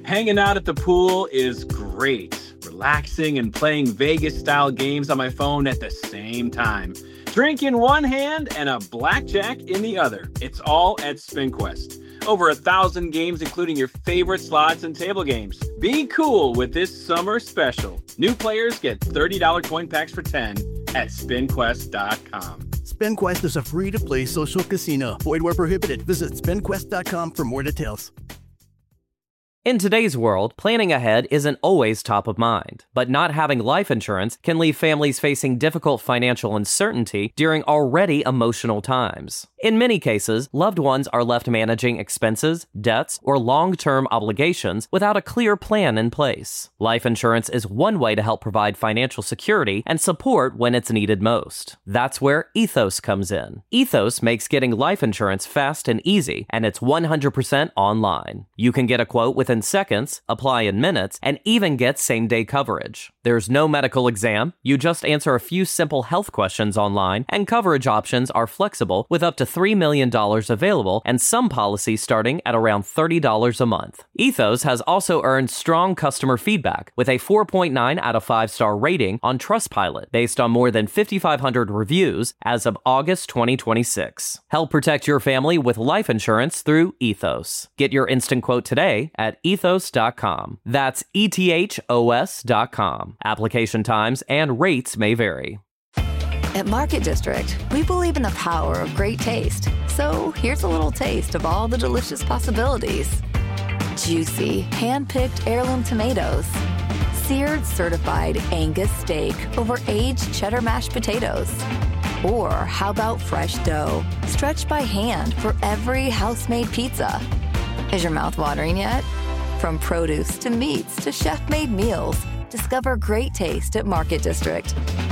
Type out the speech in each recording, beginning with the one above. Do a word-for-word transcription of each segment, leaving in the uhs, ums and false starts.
Hanging out at the pool is great. Relaxing and playing Vegas-style games on my phone at the same time. Drink in one hand and a blackjack in the other. It's all at SpinQuest. Over a thousand games, including your favorite slots and table games. Be cool with this summer special. New players get thirty dollars coin packs for ten at spin quest dot com. SpinQuest is a free-to-play social casino. Void where prohibited. Visit spin quest dot com for more details. In today's world, planning ahead isn't always top of mind, but not having life insurance can leave families facing difficult financial uncertainty during already emotional times. In many cases, loved ones are left managing expenses, debts, or long-term obligations without a clear plan in place. Life insurance is one way to help provide financial security and support when it's needed most. That's where Ethos comes in. Ethos makes getting life insurance fast and easy, and it's one hundred percent online. You can get a quote within seconds, apply in minutes, and even get same-day coverage. There's no medical exam. You just answer a few simple health questions online, and coverage options are flexible with up to three million dollars available and some policies starting at around thirty dollars a month. Ethos has also earned strong customer feedback with a four point nine out of five star rating on Trustpilot based on more than fifty-five hundred reviews as of August twenty twenty-six. Help protect your family with life insurance through Ethos. Get your instant quote today at ethos dot com. That's E T H O S dot com. Application times and rates may vary. At Market District, we believe in the power of great taste. So here's a little taste of all the delicious possibilities. Juicy, hand-picked heirloom tomatoes. Seared certified Angus steak over aged cheddar mashed potatoes. Or how about fresh dough, stretched by hand for every house-made pizza. Is your mouth watering yet? From produce to meats to chef-made meals, discover great taste at Market District.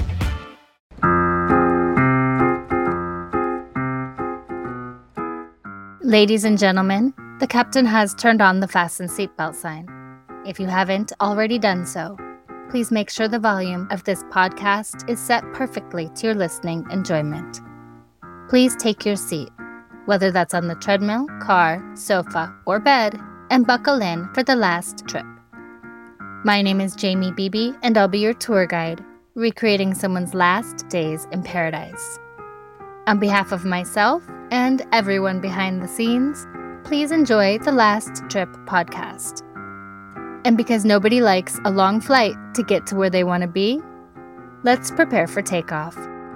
Ladies and gentlemen, the captain has turned on the fasten seatbelt sign. If you haven't already done so, please make sure the volume of this podcast is set perfectly to your listening enjoyment. Please take your seat, whether that's on the treadmill, car, sofa, or bed, and buckle in for the last trip. My name is Jamie Beebe, and I'll be your tour guide, recreating someone's last days in paradise. On behalf of myself and everyone behind the scenes, please enjoy the Last Trip podcast. And because nobody likes a long flight to get to where they want to be, let's prepare for takeoff.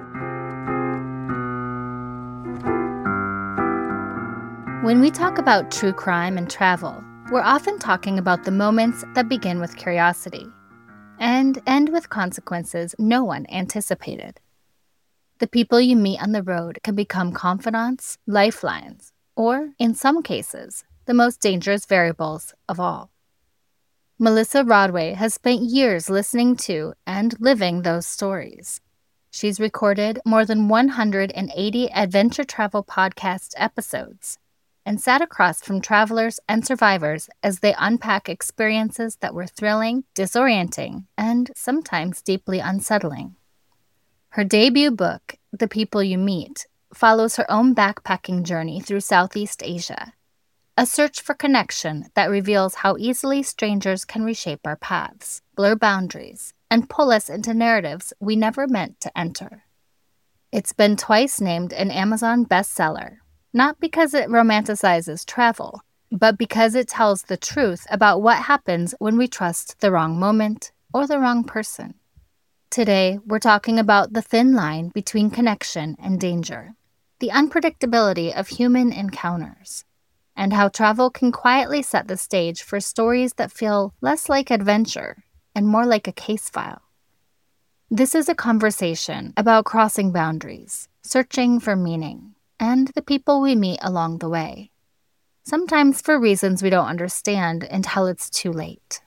When we talk about true crime and travel, we're often talking about the moments that begin with curiosity and end with consequences no one anticipated. The people you meet on the road can become confidants, lifelines, or, in some cases, the most dangerous variables of all. Melissa Rodway has spent years listening to and living those stories. She's recorded more than one hundred eighty adventure travel podcast episodes and sat across from travelers and survivors as they unpack experiences that were thrilling, disorienting, and sometimes deeply unsettling. Her debut book, The People You Meet, follows her own backpacking journey through Southeast Asia, a search for connection that reveals how easily strangers can reshape our paths, blur boundaries, and pull us into narratives we never meant to enter. It's been twice named an Amazon bestseller, not because it romanticizes travel, but because it tells the truth about what happens when we trust the wrong moment or the wrong person. Today, we're talking about the thin line between connection and danger, the unpredictability of human encounters, and how travel can quietly set the stage for stories that feel less like adventure and more like a case file. This is a conversation about crossing boundaries, searching for meaning, and the people we meet along the way, sometimes for reasons we don't understand until it's too late.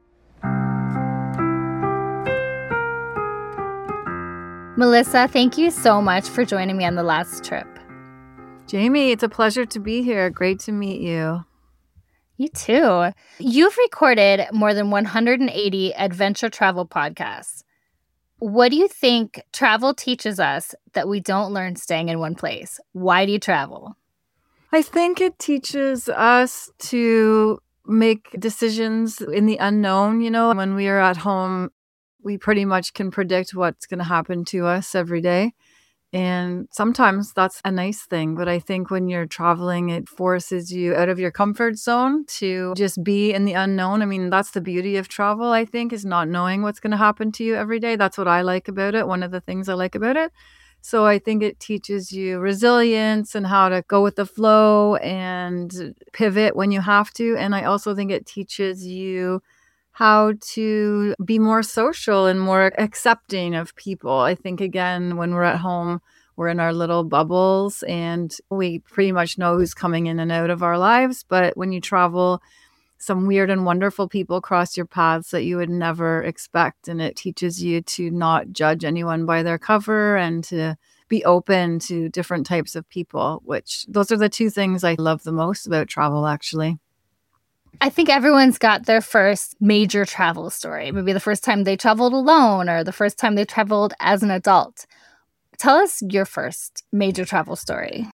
Melissa, thank you so much for joining me on the last trip. Jamie, it's a pleasure to be here. Great to meet you. You too. You've recorded more than one hundred eighty adventure travel podcasts. What do you think travel teaches us that we don't learn staying in one place? Why do you travel? I think it teaches us to make decisions in the unknown. You know, when we are at home, we pretty much can predict what's going to happen to us every day. And sometimes that's a nice thing. But I think when you're traveling, it forces you out of your comfort zone to just be in the unknown. I mean, that's the beauty of travel, I think, is not knowing what's going to happen to you every day. That's what I like about it. One of the things I like about it. So I think it teaches you resilience and how to go with the flow and pivot when you have to. And I also think it teaches you how to be more social and more accepting of people. I think, again, when we're at home, we're in our little bubbles and we pretty much know who's coming in and out of our lives. But when you travel, some weird and wonderful people cross your paths that you would never expect. And it teaches you to not judge anyone by their cover and to be open to different types of people, which those are the two things I love the most about travel, actually. I think everyone's got their first major travel story. Maybe the first time they traveled alone or the first time they traveled as an adult. Tell us your first major travel story.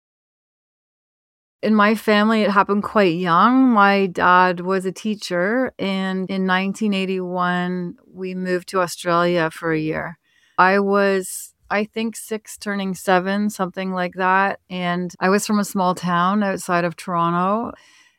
In my family, it happened quite young. My dad was a teacher, and in nineteen eighty-one, we moved to Australia for a year. I was, I think, six, turning seven, something like that. And I was from a small town outside of Toronto.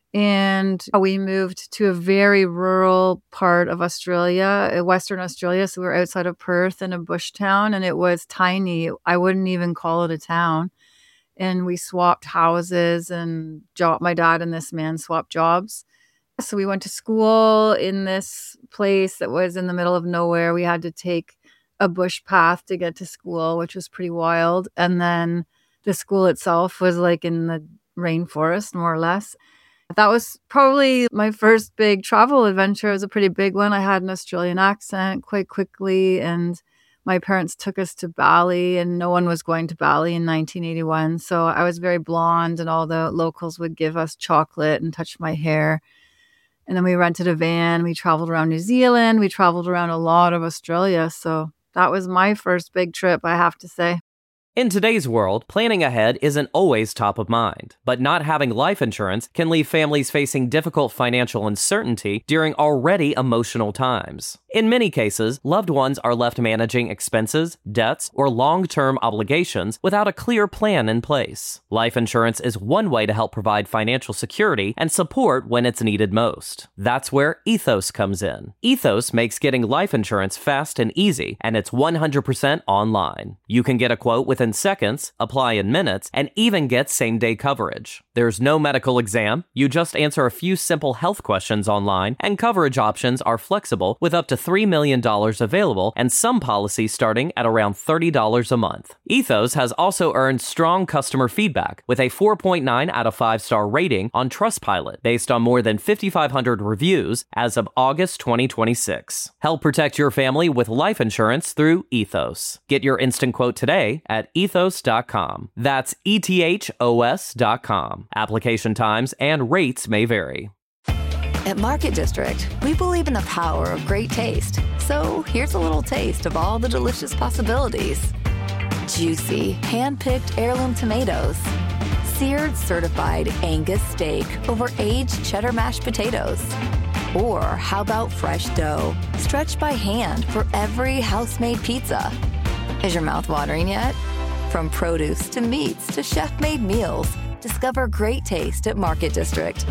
And we moved to a very rural part of Australia, Western Australia. So we were outside of Perth in a bush town, and it was tiny. I wouldn't even call it a town. And we swapped houses, and job, my dad and this man swapped jobs. So we went to school in this place that was in the middle of nowhere. We had to take a bush path to get to school, which was pretty wild. And then the school itself was like in the rainforest, more or less. That was probably my first big travel adventure. It was a pretty big one. I had an Australian accent quite quickly, and my parents took us to Bali, and no one was going to Bali in nineteen eighty-one. So I was very blonde, and all the locals would give us chocolate and touch my hair. And then we rented a van. We traveled around New Zealand. We traveled around a lot of Australia. So that was my first big trip, I have to say. In today's world, planning ahead isn't always top of mind, but not having life insurance can leave families facing difficult financial uncertainty during already emotional times. In many cases, loved ones are left managing expenses, debts, or long-term obligations without a clear plan in place. Life insurance is one way to help provide financial security and support when it's needed most. That's where Ethos comes in. Ethos makes getting life insurance fast and easy, and it's one hundred percent online. You can get a quote within seconds, apply in minutes, and even get same-day coverage. There's no medical exam. You just answer a few simple health questions online, and coverage options are flexible with up to three million dollars available and some policies starting at around thirty dollars a month. Ethos has also earned strong customer feedback with a four point nine out of five star rating on Trustpilot based on more than fifty-five hundred reviews as of August twenty twenty-six. Help protect your family with life insurance through Ethos. Get your instant quote today at ethos dot com. That's E T H O S dot com. Application times and rates may vary. At Market District, we believe in the power of great taste. So here's a little taste of all the delicious possibilities. Juicy, hand-picked heirloom tomatoes. Seared certified Angus steak over aged cheddar mashed potatoes. Or how about fresh dough, stretched by hand for every house-made pizza. Is your mouth watering yet? From produce to meats to chef-made meals, discover great taste at Market District.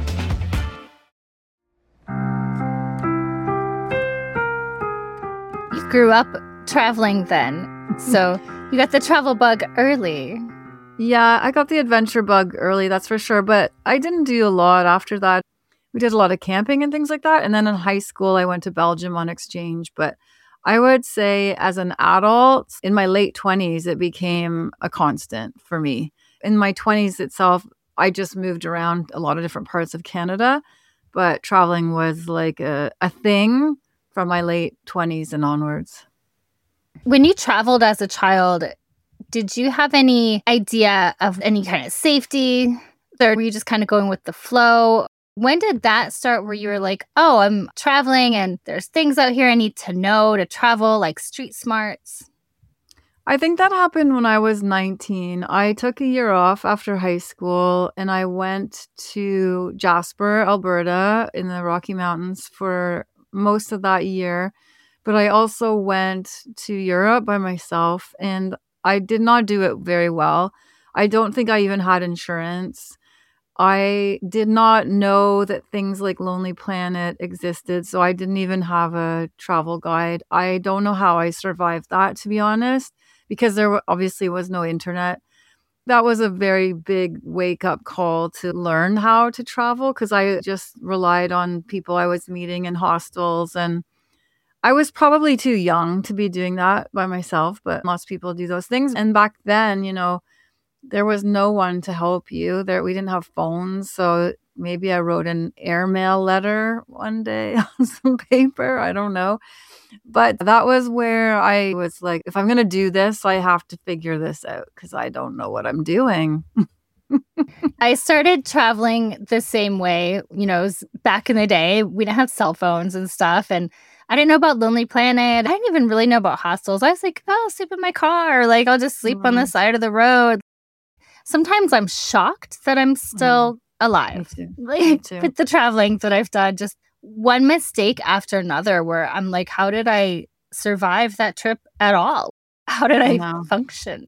You grew up traveling then, so you got the travel bug early. Yeah, I got the adventure bug early, that's for sure. But I didn't do a lot after that. We did a lot of camping and things like that. And then in high school, I went to Belgium on exchange. But I would say as an adult, in my late twenties, it became a constant for me. In my twenties itself, I just moved around a lot of different parts of Canada. But traveling was like a, a thing from my late twenties and onwards. When you traveled as a child, did you have any idea of any kind of safety? Or were you just kind of going with the flow? When did that start where you were like, oh, I'm traveling and there's things out here I need to know to travel, like street smarts? I think that happened when I was nineteen. I took a year off after high school and I went to Jasper, Alberta in the Rocky Mountains for most of that year. But I also went to Europe by myself and I did not do it very well. I don't think I even had insurance. I did not know that things like Lonely Planet existed, so I didn't even have a travel guide. I don't know how I survived that, to be honest, because there obviously was no internet. That was a very big wake-up call to learn how to travel because I just relied on people I was meeting in hostels, and I was probably too young to be doing that by myself, but most people do those things. And back then, you know, there was no one to help you. There, we didn't have phones, so maybe I wrote an airmail letter one day on some paper. I don't know. But that was where I was like, if I'm going to do this, I have to figure this out because I don't know what I'm doing. I started traveling the same way, you know, it was back in the day. We didn't have cell phones and stuff. And I didn't know about Lonely Planet. I didn't even really know about hostels. I was like, oh, I'll sleep in my car. Like, I'll just sleep mm. on the side of the road. Sometimes I'm shocked that I'm still mm. alive. Me too. Like, Me too. With the traveling that I've done, just one mistake after another where I'm like, how did I survive that trip at all? How did I, I function?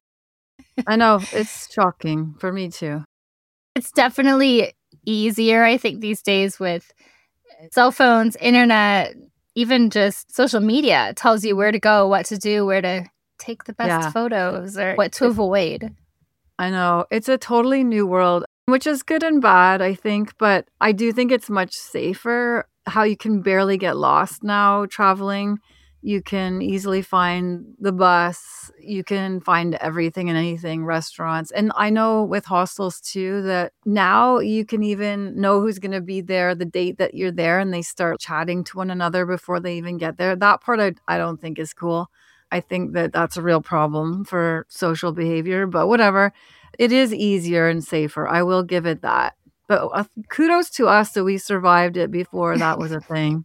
I know. It's shocking for me too. It's definitely easier, I think, these days with cell phones, internet, even just social media. It tells you where to go, what to do, where to take the best Yeah. photos or what to avoid. I know. It's a totally new world, which is good and bad, I think. But I do think it's much safer how you can barely get lost now traveling. You can easily find the bus. You can find everything and anything, restaurants. And I know with hostels too, that now you can even know who's going to be there, the date that you're there, and they start chatting to one another before they even get there. That part I, I don't think is cool. I think that that's a real problem for social behavior, but whatever. It is easier and safer. I will give it that. But uh, kudos to us that we survived it before that was a thing.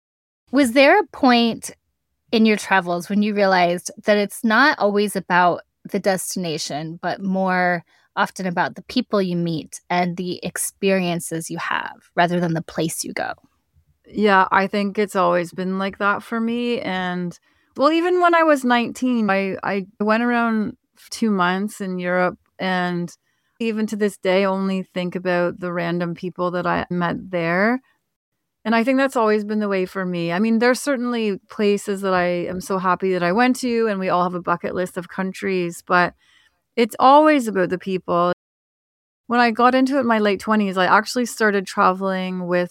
Was there a point in your travels when you realized that it's not always about the destination, but more often about the people you meet and the experiences you have rather than the place you go? Yeah, I think it's always been like that for me. And well, even when I was nineteen, I, I went around two months in Europe, and even to this day, only think about the random people that I met there. And I think that's always been the way for me. I mean, there's certainly places that I am so happy that I went to, and we all have a bucket list of countries, but it's always about the people. When I got into it in my late twenties, I actually started traveling with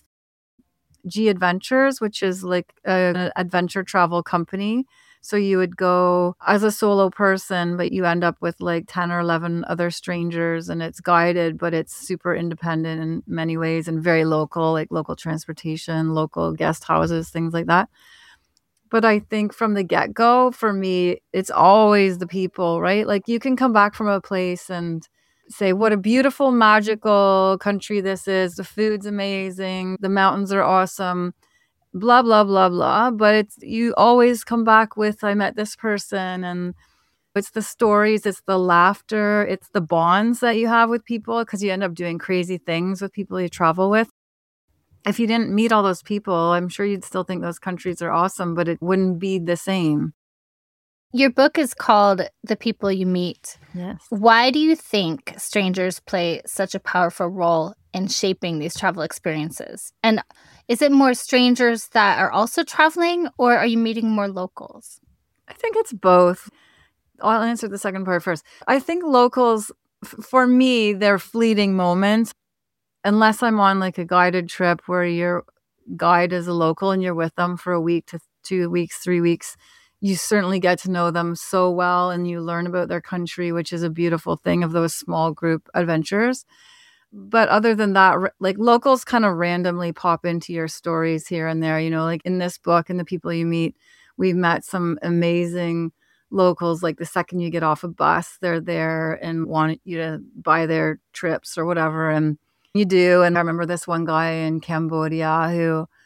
G Adventures, which is like an adventure travel company. So you would go as a solo person, but you end up with like ten or eleven other strangers, and it's guided, but it's super independent in many ways and very local, like local transportation, local guest houses, things like that. But I think from the get-go, for me, it's always the people, right? Like you can come back from a place and say, what a beautiful, magical country this is. The food's amazing. The mountains are awesome. Blah, blah, blah, blah. But it's you always come back with, I met this person. And it's the stories, it's the laughter, it's the bonds that you have with people because you end up doing crazy things with people you travel with. If you didn't meet all those people, I'm sure you'd still think those countries are awesome, but it wouldn't be the same. Your book is called The People You Meet. Yes. Why do you think strangers play such a powerful role in shaping these travel experiences? And is it more strangers that are also traveling, or are you meeting more locals? I think it's both. I'll answer the second part first. I think locals, f- for me, they're fleeting moments. Unless I'm on like a guided trip where your guide is a local and you're with them for a week to two weeks, three weeks, you certainly get to know them so well and you learn about their country, which is a beautiful thing of those small group adventures. But other than that, like locals kind of randomly pop into your stories here and there, you know, like in this book and the people you meet, we've met some amazing locals. Like the second you get off a bus, they're there and want you to buy their trips or whatever. And you do. And I remember this one guy in Cambodia who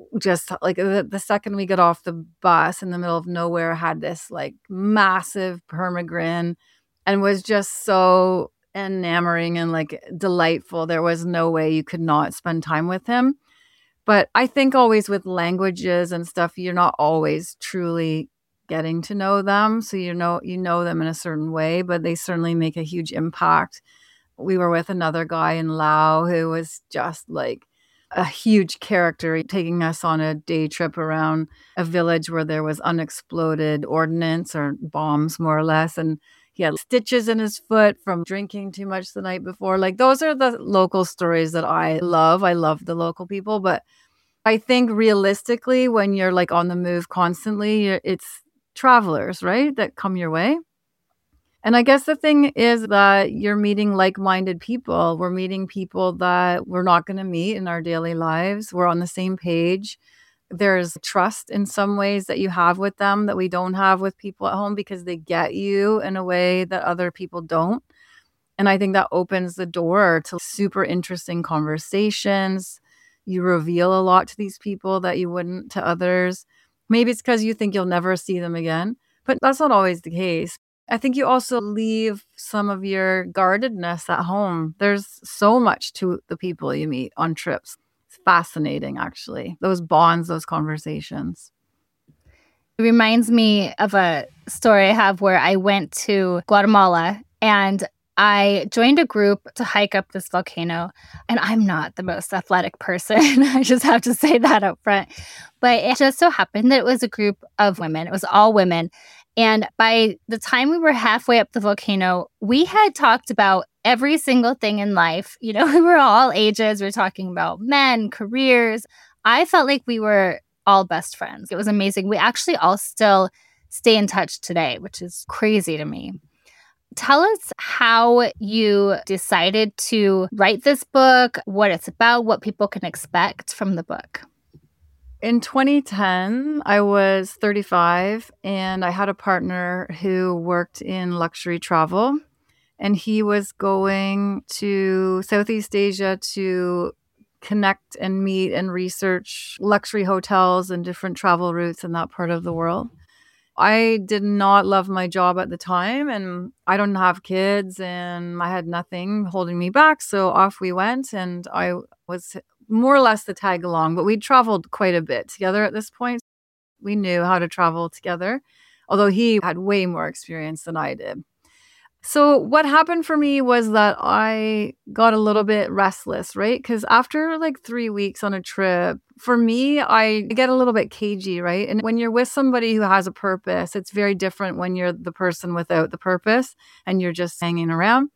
just like the, the second we got off the bus in the middle of nowhere, had this like massive permagrin and was just so enamoring and like delightful. There was no way you could not spend time with him. But I think always with languages and stuff, you're not always truly getting to know them. So you know you know them in a certain way, but they certainly make a huge impact. We were with another guy in Laos who was just like a huge character, taking us on a day trip around a village where there was unexploded ordnance or bombs, more or less. And he had stitches in his foot from drinking too much the night before. Like, those are the local stories that I love. I love the local people. But I think realistically, when you're like on the move constantly, it's travelers, right, that come your way. And I guess the thing is that you're meeting like-minded people. We're meeting people that we're not going to meet in our daily lives. We're on the same page. There's trust in some ways that you have with them that we don't have with people at home, because they get you in a way that other people don't. And I think that opens the door to super interesting conversations. You reveal a lot to these people that you wouldn't to others. Maybe it's because you think you'll never see them again, but that's not always the case. I think you also leave some of your guardedness at home. There's so much to the people you meet on trips. It's fascinating, actually. Those bonds, those conversations. It reminds me of a story I have where I went to Guatemala and I joined a group to hike up this volcano. And I'm not the most athletic person. I just have to say that up front. But it just so happened that it was a group of women. It was all women. And by the time we were halfway up the volcano, we had talked about every single thing in life. You know, we were all ages. We were talking about men, careers. I felt like we were all best friends. It was amazing. We actually all still stay in touch today, which is crazy to me. Tell us how you decided to write this book, what it's about, what people can expect from the book. In twenty ten, I was thirty-five and I had a partner who worked in luxury travel, and he was going to Southeast Asia to connect and meet and research luxury hotels and different travel routes in that part of the world. I did not love my job at the time, and I don't have kids and I had nothing holding me back. So off we went, and I was more or less the tag along, but we traveled quite a bit together at this point. We knew how to travel together, although he had way more experience than I did. So what happened for me was that I got a little bit restless, right? Because after like three weeks on a trip, for me, I get a little bit cagey, right? And when you're with somebody who has a purpose, it's very different when you're the person without the purpose and you're just hanging around.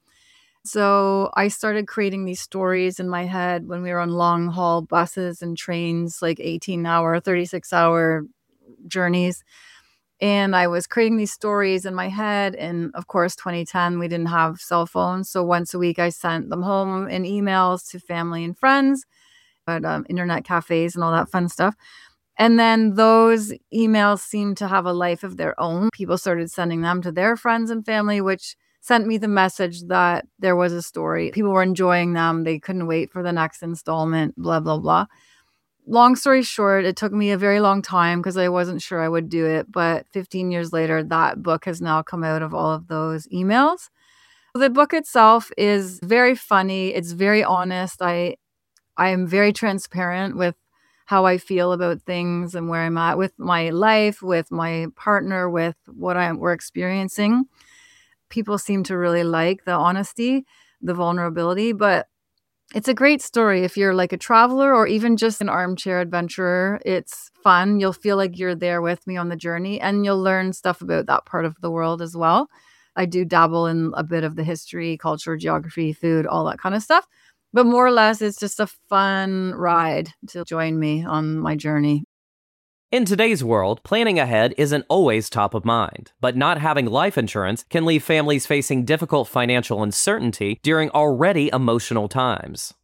So I started creating these stories in my head when we were on long haul buses and trains, like eighteen hour, thirty-six hour journeys. And I was creating these stories in my head. And of course, twenty ten, we didn't have cell phones. So once a week, I sent them home in emails to family and friends at um, internet cafes and all that fun stuff. And then those emails seemed to have a life of their own. People started sending them to their friends and family, which sent me the message that there was a story. People were enjoying them. They couldn't wait for the next installment, blah, blah, blah. Long story short, it took me a very long time because I wasn't sure I would do it. But fifteen years later, that book has now come out of all of those emails. The book itself is very funny. It's very honest. I I am very transparent with how I feel about things and where I'm at with my life, with my partner, with what I'm, we're experiencing. People seem to really like the honesty, the vulnerability, but it's a great story if you're like a traveler or even just an armchair adventurer. It's fun. You'll feel like you're there with me on the journey, and you'll learn stuff about that part of the world as well. I do dabble in a bit of the history, culture, geography, food, all that kind of stuff. But more or less, it's just a fun ride to join me on my journey. In today's world, planning ahead isn't always top of mind, but not having life insurance can leave families facing difficult financial uncertainty during already emotional times.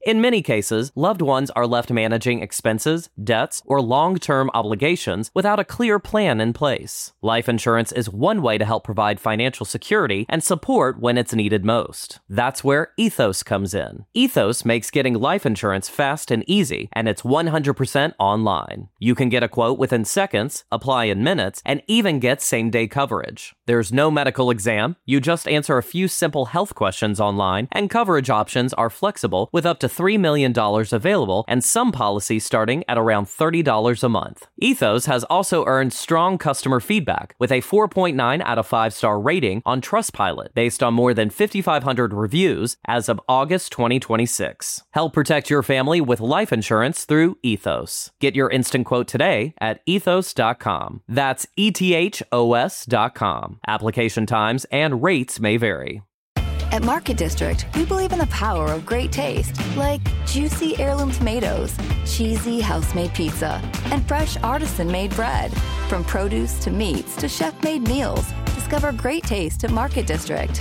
In many cases, loved ones are left managing expenses, debts, or long-term obligations without a clear plan in place. Life insurance is one way to help provide financial security and support when it's needed most. That's where Ethos comes in. Ethos makes getting life insurance fast and easy, and it's one hundred percent online. You can get a quote within seconds, apply in minutes, and even get same-day coverage. There's no medical exam. You just answer a few simple health questions online, and coverage options are flexible with up to three million dollars available and some policies starting at around thirty dollars a month. Ethos has also earned strong customer feedback with a four point nine out of five star rating on Trustpilot based on more than fifty-five hundred reviews as of August twenty twenty-six. Help protect your family with life insurance through Ethos. Get your instant quote today at ethos dot com. That's E T H O S dot com. Application times and rates may vary. At Market District, we believe in the power of great taste, like juicy heirloom tomatoes, cheesy house-made pizza, and fresh artisan-made bread. From produce to meats to chef-made meals, discover great taste at Market District.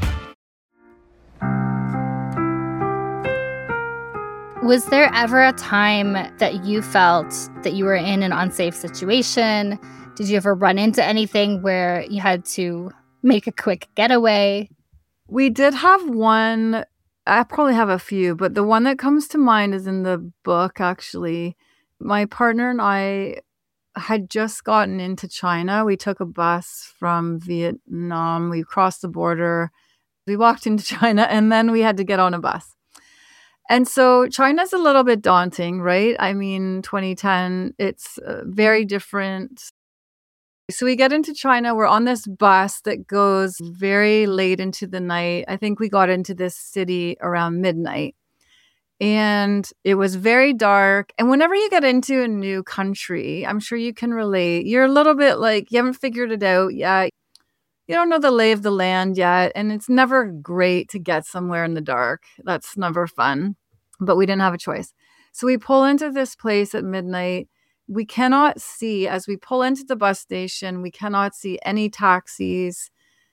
Was there ever a time that you felt that you were in an unsafe situation? Did you ever run into anything where you had to make a quick getaway? We did have one. I probably have a few, but the one that comes to mind is in the book, actually. My partner and I had just gotten into China. We took a bus from Vietnam. We crossed the border. We walked into China, and then we had to get on a bus. And so China's a little bit daunting, right? I mean, twenty ten, it's uh, very different. So we get into China. We're on this bus that goes very late into the night. I think we got into this city around midnight. And it was very dark. And whenever you get into a new country, I'm sure you can relate. You're a little bit like, you haven't figured it out yet. You don't know the lay of the land yet. And it's never great to get somewhere in the dark. That's never fun. But we didn't have a choice. So we pull into this place at midnight. We cannot see, as we pull into the bus station, we cannot see any taxis.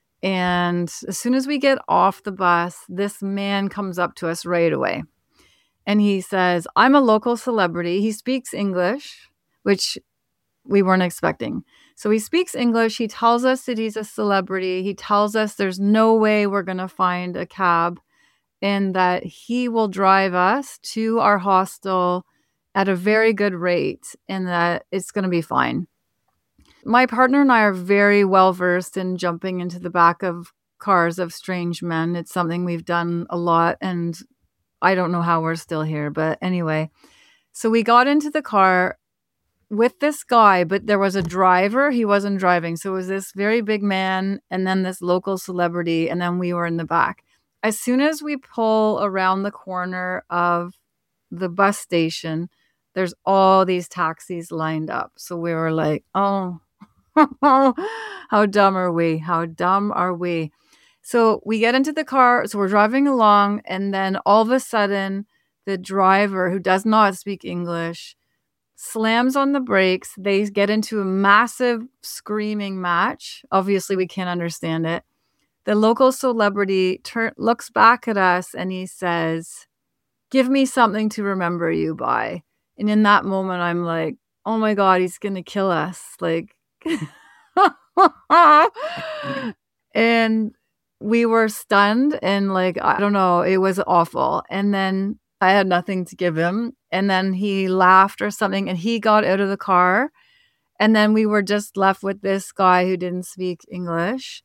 And as soon as we get off the bus, this man comes up to us right away. And he says, I'm a local celebrity. He speaks English, which we weren't expecting. So he speaks English. He tells us that he's a celebrity. He tells us there's no way we're going to find a cab and that he will drive us to our hostel at a very good rate and that it's going to be fine. My partner and I are very well versed in jumping into the back of cars of strange men. It's something we've done a lot, and I don't know how we're still here, but anyway. So we got into the car with this guy, but there was a driver. He wasn't driving. So it was this very big man and then this local celebrity, and then we were in the back. As soon as we pull around the corner of the bus station, there's all these taxis lined up. So we were like, oh, how dumb are we? How dumb are we? So we get into the car. So we're driving along. And then all of a sudden, the driver, who does not speak English, slams on the brakes. They get into a massive screaming match. Obviously, we can't understand it. The local celebrity tur- looks back at us and he says, give me something to remember you by. And in that moment, I'm like, oh my God, he's going to kill us. Like, and we were stunned and like, I don't know, it was awful. And then I had nothing to give him. And then he laughed or something and he got out of the car. And then we were just left with this guy who didn't speak English.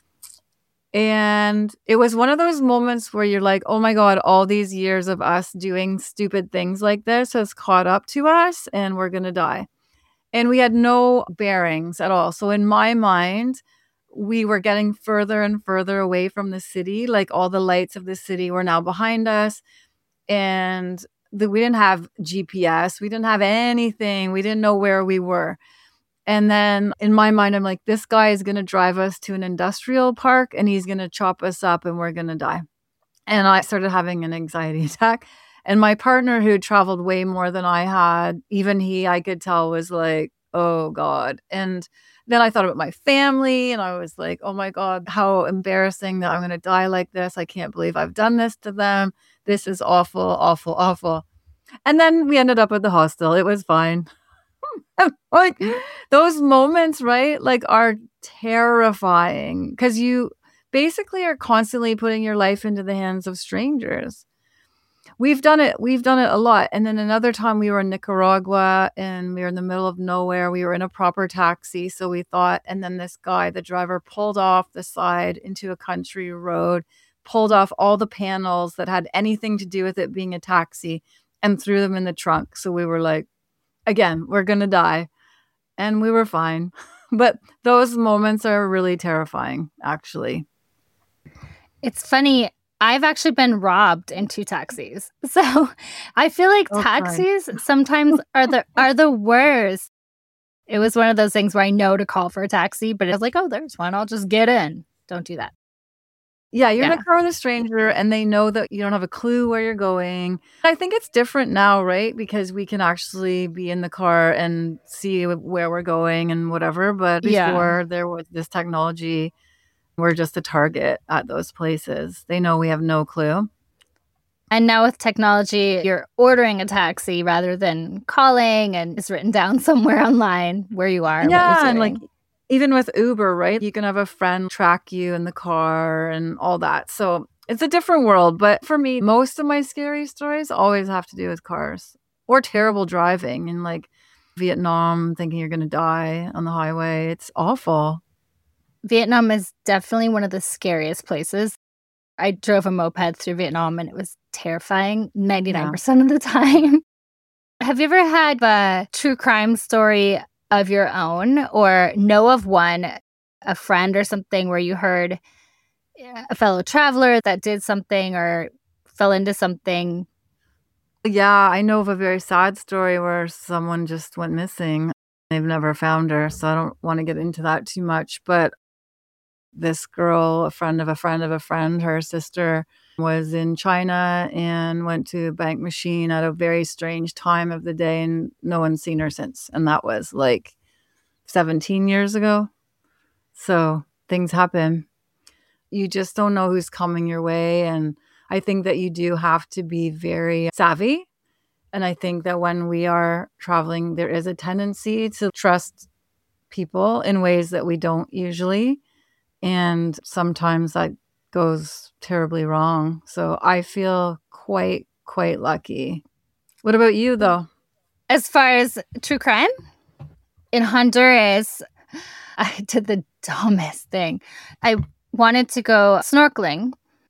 And it was one of those moments where you're like, oh my God, all these years of us doing stupid things like this has caught up to us and we're going to die. And we had no bearings at all. So in my mind, we were getting further and further away from the city. Like all the lights of the city were now behind us. And the, we didn't have G P S. We didn't have anything. We didn't know where we were. And then in my mind, I'm like, this guy is going to drive us to an industrial park and he's going to chop us up and we're going to die. And I started having an anxiety attack. And my partner, who traveled way more than I had, even he, I could tell, was like, oh God. And then I thought about my family and I was like, oh my God, how embarrassing that I'm going to die like this. I can't believe I've done this to them. this is awful, awful, awful. And then we ended up at the hostel. It was fine. Like those moments, right? Like are terrifying because you basically are constantly putting your life into the hands of strangers. We've done it. We've done it a lot. And then another time we were in Nicaragua and we were in the middle of nowhere. We were in a proper taxi. So we thought, and then this guy, the driver, pulled off the side into a country road, pulled off all the panels that had anything to do with it being a taxi and threw them in the trunk. So we were like, again, we're going to die. And we were fine. But those moments are really terrifying, actually. It's funny. I've actually been robbed in two taxis. So I feel like Okay. taxis sometimes are the are the worst. It was one of those things where I know to call for a taxi, but it's like, oh, there's one. I'll just get in. Don't do that. Yeah, you're in Yeah. a car with a stranger and they know that you don't have a clue where you're going. I think it's different now, right? Because we can actually be in the car and see where we're going and whatever. But Yeah. before there was this technology, we're just a target at those places. They know we have no clue. And now with technology, you're ordering a taxi rather than calling, and it's written down somewhere online where you are. what you're Yeah, and like doing. even with Uber, right? You can have a friend track you in the car and all that. So it's a different world. But for me, most of my scary stories always have to do with cars or terrible driving in like Vietnam, thinking you're going to die on the highway. It's awful. Vietnam is definitely one of the scariest places. I drove a moped through Vietnam and it was terrifying ninety-nine percent of the time. Have you ever had a true crime story of your own or know of one, a friend or something where you heard a fellow traveler that did something or fell into something? Yeah, I know of a very sad story where someone just went missing. They've never found her. So I don't want to get into that too much. But this girl, a friend of a friend of a friend, her sister was in China and went to a bank machine at a very strange time of the day, and no one's seen her since. And that was like seventeen years ago. So things happen. You just don't know who's coming your way. And I think that you do have to be very savvy. And I think that when we are traveling, there is a tendency to trust people in ways that we don't usually. And sometimes that goes terribly wrong. So I feel quite, quite lucky. What about you, though? As far as true crime, in Honduras, I did the dumbest thing. I wanted to go snorkeling.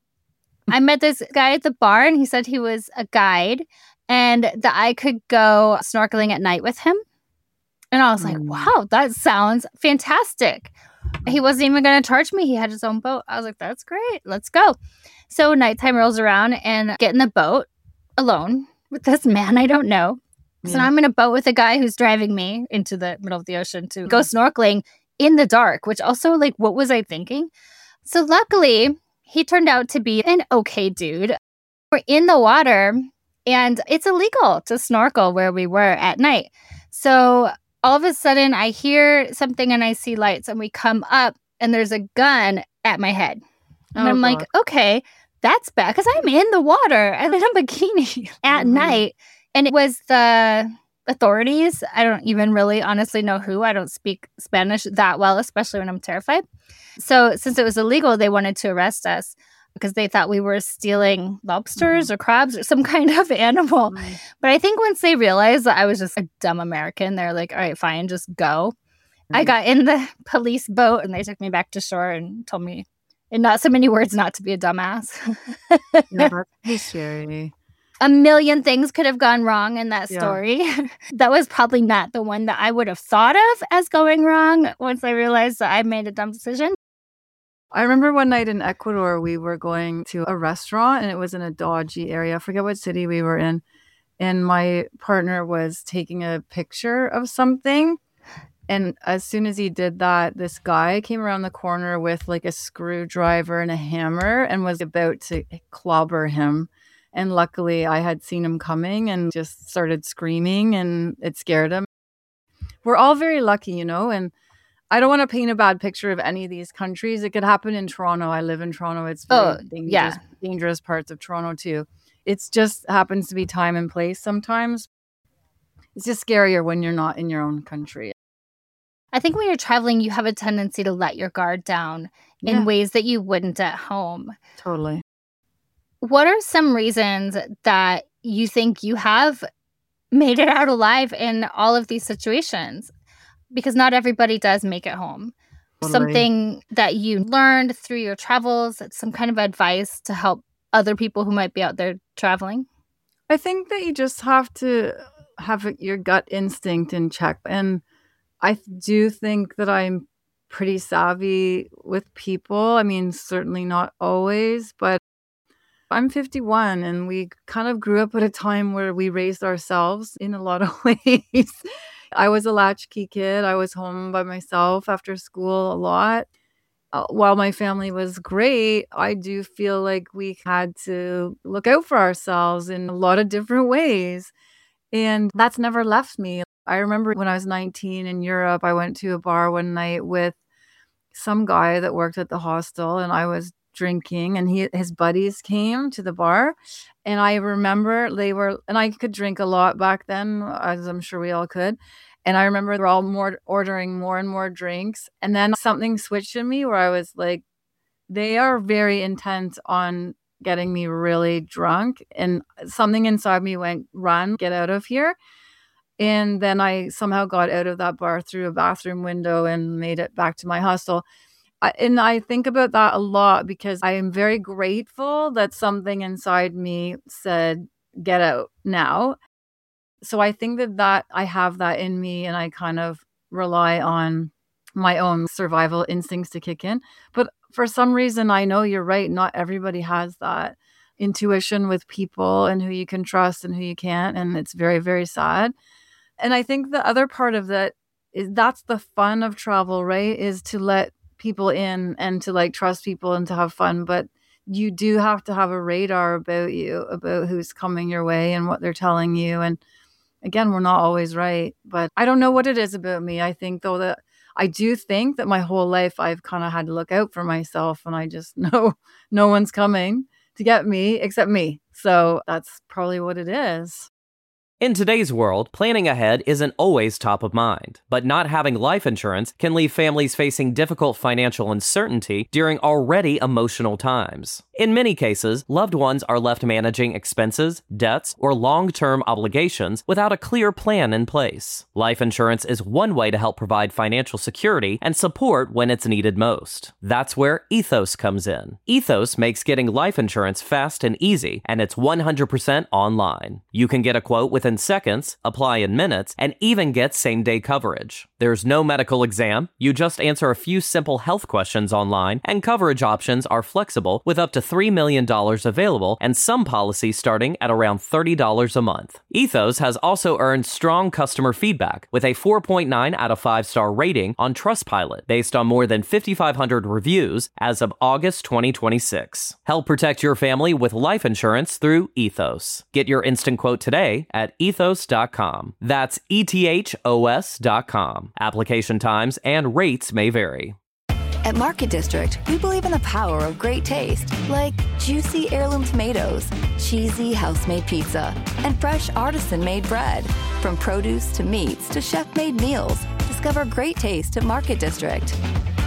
I met this guy at the bar and he said he was a guide and that I could go snorkeling at night with him. And I was like, Mm. wow, that sounds fantastic. He wasn't even going to charge me. He had his own boat. I was like, that's great. Let's go. So nighttime rolls around and I get in the boat alone with this man I don't know. So Yeah. now I'm in a boat with a guy who's driving me into the middle of the ocean to go snorkeling in the dark, which also, like, what was I thinking? So luckily, he turned out to be an okay dude. We're in the water and it's illegal to snorkel where we were at night. So all of a sudden I hear something and I see lights and we come up and there's a gun at my head. And Oh, I'm like, God. okay, that's bad because I'm in the water. I'm in a bikini at Mhm. night. And it was the authorities. I don't even really honestly know who. I don't speak Spanish that well, especially when I'm terrified. So since it was illegal, they wanted to arrest us because they thought we were stealing lobsters or crabs or some kind of animal. Mm. But I think once they realized that I was just a dumb American, they're like, all right, fine, just go. I Mhm. got in the police boat and they took me back to shore and told me in not so many words not to be a dumbass. Yeah, that's pretty scary. A million things could have gone wrong in that Yeah. story. That was probably not the one that I would have thought of as going wrong once I realized that I made a dumb decision. I remember one night in Ecuador, we were going to a restaurant and it was in a dodgy area. I forget what city we were in. And my partner was taking a picture of something. And as soon as he did that, this guy came around the corner with like a screwdriver and a hammer and was about to clobber him. And luckily I had seen him coming and just started screaming and it scared him. We're all very lucky, you know, and I don't want to paint a bad picture of any of these countries. It could happen in Toronto. I live in Toronto. It's very Oh, dangerous, yeah. dangerous parts of Toronto too. It's just happens to be time and place sometimes. It's just scarier when you're not in your own country. I think when you're traveling, you have a tendency to let your guard down in Yeah. ways that you wouldn't at home. Totally. What are some reasons that you think you have made it out alive in all of these situations? Because not everybody does make it home. Totally. Something that you learned through your travels, some kind of advice to help other people who might be out there traveling? I think that you just have to have your gut instinct in check. And I do think that I'm pretty savvy with people. I mean, certainly not always, but I'm fifty-one and we kind of grew up at a time where we raised ourselves in a lot of ways. I was a latchkey kid. I was home by myself after school a lot. Uh, while my family was great, I do feel like we had to look out for ourselves in a lot of different ways. And that's never left me. I remember when I was nineteen in Europe, I went to a bar one night with some guy that worked at the hostel, and I was drinking, and he his buddies came to the bar. And I remember they were, and I could drink a lot back then, as I'm sure we all could. And I remember they're all more ordering more and more drinks. And then something switched in me where I was like, they are very intent on getting me really drunk. And something inside me went, run, get out of here. And then I somehow got out of that bar through a bathroom window and made it back to my hostel. I, and I think about that a lot because I am very grateful that something inside me said, get out now. So I think that, that I have that in me, and I kind of rely on my own survival instincts to kick in. But for some reason, I know you're right. Not everybody has that intuition with people and who you can trust and who you can't. And it's very, very sad. And I think the other part of that is that's the fun of travel, right? Is to let people in and to like trust people and to have fun. But you do have to have a radar about you, about who's coming your way and what they're telling you. And again, we're not always right. But I don't know what it is about me. I think, though, that I do think that my whole life I've kind of had to look out for myself, and I just know no one's coming to get me except me. So that's probably what it is. In today's world, planning ahead isn't always top of mind, but not having life insurance can leave families facing difficult financial uncertainty during already emotional times. In many cases, loved ones are left managing expenses, debts, or long-term obligations without a clear plan in place. Life insurance is one way to help provide financial security and support when it's needed most. That's where Ethos comes in. Ethos makes getting life insurance fast and easy, and it's one hundred percent online. You can get a quote within seconds, apply in minutes, and even get same-day coverage. There's no medical exam. You just answer a few simple health questions online, and coverage options are flexible with up to three million dollars available and some policies starting at around thirty dollars a month. Ethos has also earned strong customer feedback with a four point nine out of five star rating on Trustpilot based on more than fifty-five hundred reviews as of August twenty twenty-six. Help protect your family with life insurance through Ethos. Get your instant quote today at ethos dot com. That's E T H O S dot com. Application times and rates may vary. At Market District, we believe in the power of great taste, like juicy heirloom tomatoes, cheesy house-made pizza, and fresh artisan-made bread. From produce to meats to chef-made meals, discover great taste at Market District.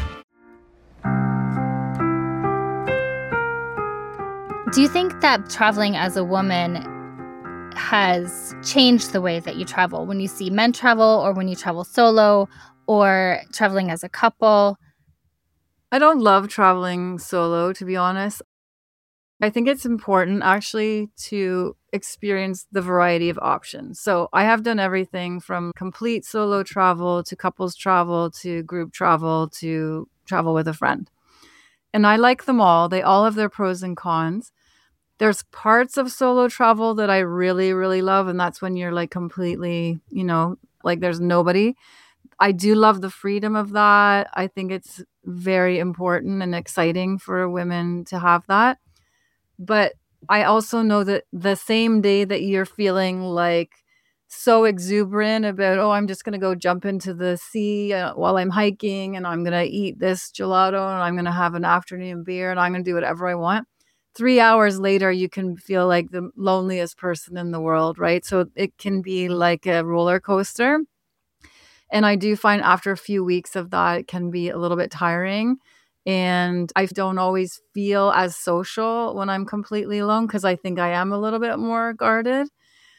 Do you think that traveling as a woman has changed the way that you travel when you see men travel, or when you travel solo, or traveling as a couple? I don't love traveling solo, to be honest. I think it's important actually to experience the variety of options. So I have done everything from complete solo travel to couples travel to group travel to travel with a friend. And I like them all. They all have their pros and cons. There's parts of solo travel that I really, really love. And that's when you're like completely, you know, like there's nobody. I do love the freedom of that. I think it's very important and exciting for women to have that. But I also know that the same day that you're feeling like so exuberant about, oh, I'm just going to go jump into the sea uh, while I'm hiking, and I'm going to eat this gelato, and I'm going to have an afternoon beer, and I'm going to do whatever I want. three hours later, you can feel like the loneliest person in the world, right? So it can be like a roller coaster. And I do find after a few weeks of that, it can be a little bit tiring. And I don't always feel as social when I'm completely alone because I think I am a little bit more guarded.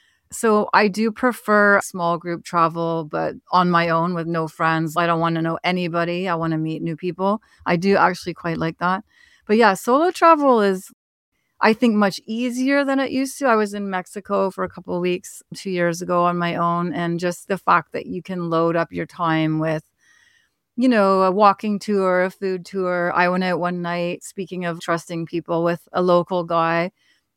So I do prefer small group travel, but on my own with no friends. I don't want to know anybody. I want to meet new people. I do actually quite like that. But yeah, solo travel is, I think, much easier than it used to. I was in Mexico for a couple of weeks two years ago on my own. And just the fact that you can load up your time with, you know, a walking tour, a food tour. I went out one night, speaking of trusting people, with a local guy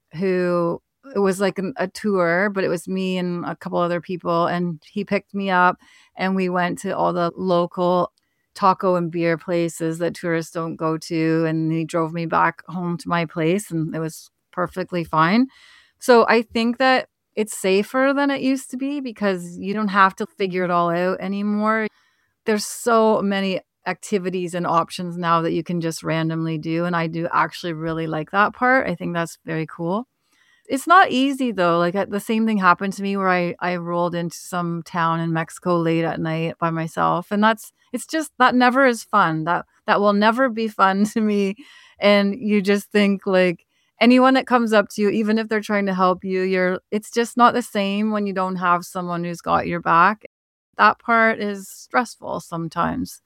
who, it was like a, a tour, but it was me and a couple other people. And he picked me up and we went to all the local taco and beer places that tourists don't go to. And he drove me back home to my place and it was perfectly fine. So I think that it's safer than it used to be because you don't have to figure it all out anymore. There's so many activities and options now that you can just randomly do. And I do actually really like that part. I think that's very cool. It's not easy though. Like the same thing happened to me where I, I rolled into some town in Mexico late at night by myself. And that's, it's just, that never is fun. That, that will never be fun to me. And you just think like anyone that comes up to you, even if they're trying to help you, you're, it's just not the same when you don't have someone who's got your back. That part is stressful sometimes.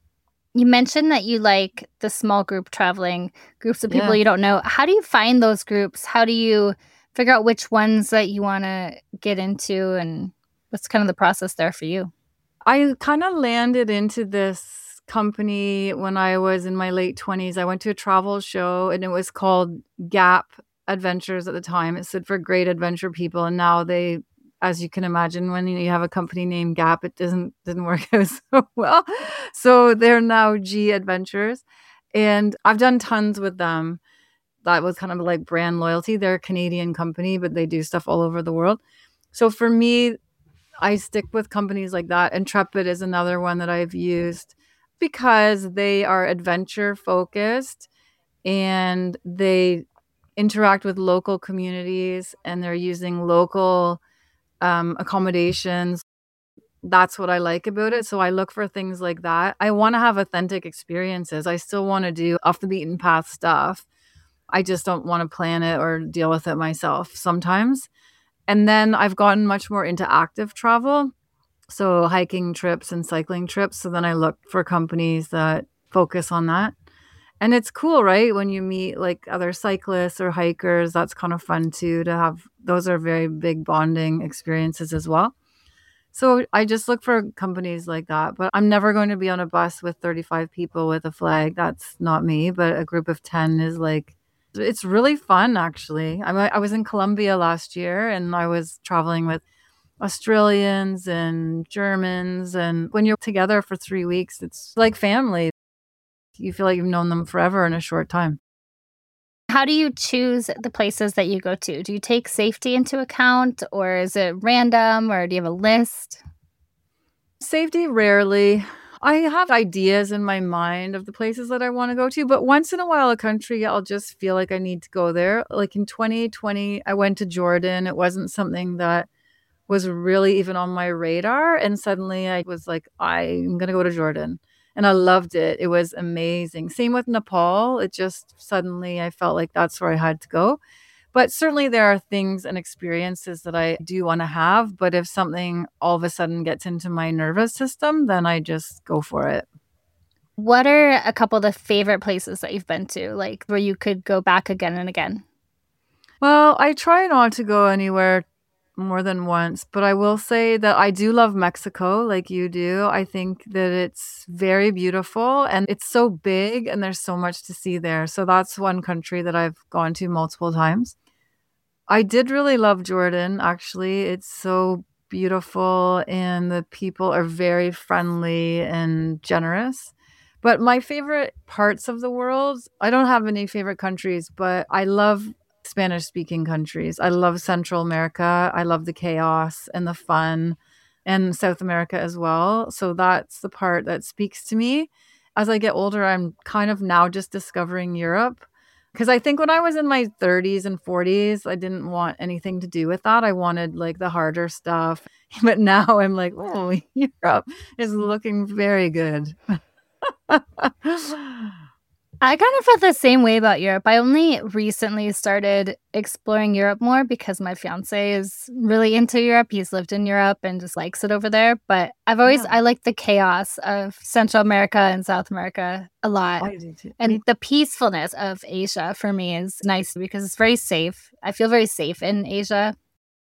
You mentioned that you like the small group traveling, groups of people Yeah. you don't know. How do you find those groups? How do you figure out which ones that you want to get into? And what's kind of the process there for you? I kind of landed into this company when I was in my late twenties. I went to a travel show and it was called Gap Adventures at the time. It stood for Great Adventure People. And now they, as you can imagine, when you have a company named Gap, it doesn't didn't work out so well. So they're now G Adventures. And I've done tons with them. That was kind of like brand loyalty. They're a Canadian company, but they do stuff all over the world. So for me, I stick with companies like that. Intrepid is another one that I've used because they are adventure focused and they interact with local communities and they're using local um, accommodations. That's what I like about it. So I look for things like that. I want to have authentic experiences. I still want to do off the beaten path stuff. I just don't want to plan it or deal with it myself sometimes. And then I've gotten much more into active travel. So hiking trips and cycling trips. So then I look for companies that focus on that. And it's cool, right? When you meet like other cyclists or hikers, that's kind of fun too, to have, those are very big bonding experiences as well. So I just look for companies like that, but I'm never going to be on a bus with thirty-five people with a flag. That's not me, but a group of ten is like, it's really fun actually. I, I was in Colombia last year and I was traveling with Australians and Germans. And when you're together for three weeks, it's like family. You feel like you've known them forever in a short time. How do you choose the places that you go to? Do you take safety into account or is it random or do you have a list? Safety, rarely. I have ideas in my mind of the places that I want to go to, but once in a while, a country, I'll just feel like I need to go there. Like in twenty twenty, I went to Jordan. It wasn't something that was really even on my radar. And suddenly I was like, I'm going to go to Jordan. And I loved it. It was amazing. Same with Nepal. It just suddenly I felt like that's where I had to go. But certainly there are things and experiences that I do want to have. But if something all of a sudden gets into my nervous system, then I just go for it. What are a couple of the favorite places that you've been to, like where you could go back again and again? Well, I try not to go anywhere more than once, but I will say that I do love Mexico like you do. I think that it's very beautiful and it's so big and there's so much to see there. So that's one country that I've gone to multiple times. I did really love Jordan, actually. It's so beautiful and the people are very friendly and generous. But my favorite parts of the world, I don't have any favorite countries, but I love Spanish-speaking countries. I love Central America. I love the chaos and the fun, and South America as well. So that's the part that speaks to me. As I get older, I'm kind of now just discovering Europe. Because I think when I was in my thirties and forties, I didn't want anything to do with that. I wanted like the harder stuff. But now I'm like, oh, Europe is looking very good. I kind of felt the same way about Europe. I only recently started exploring Europe more because my fiance is really into Europe. He's lived in Europe and just likes it over there. But I've always, Yeah. I like the chaos of Central America and South America a lot. I do too. And the peacefulness of Asia for me is nice because it's very safe. I feel very safe in Asia.